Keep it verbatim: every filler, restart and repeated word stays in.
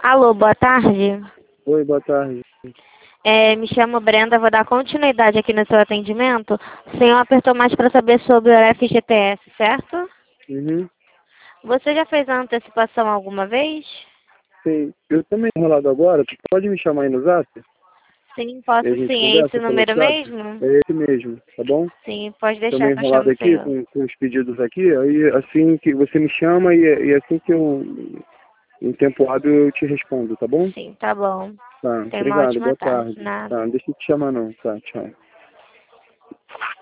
Alô, boa tarde. Oi, boa tarde. É, me chamo Brenda, vou dar continuidade aqui no seu atendimento. O senhor apertou mais para saber sobre o F G T S, certo? Uhum. Você já fez a antecipação alguma vez? Sim, eu também enrolado agora, tu pode me chamar aí no Zap? Sim, E posso a gente sim. É esse conversa pelo número WhatsApp? mesmo? É esse mesmo, tá bom? Sim, pode Tô deixar meio que eu chamo enrolado o aqui senhor. com, com os pedidos aqui, aí assim que você me chama e, e assim que eu, em tempo hábil, eu te respondo, tá bom? Sim, tá bom. Tá, Tenha uma obrigado, ótima boa tarde. tarde. Nada. Tá, deixa eu te chamar não, tá, tchau.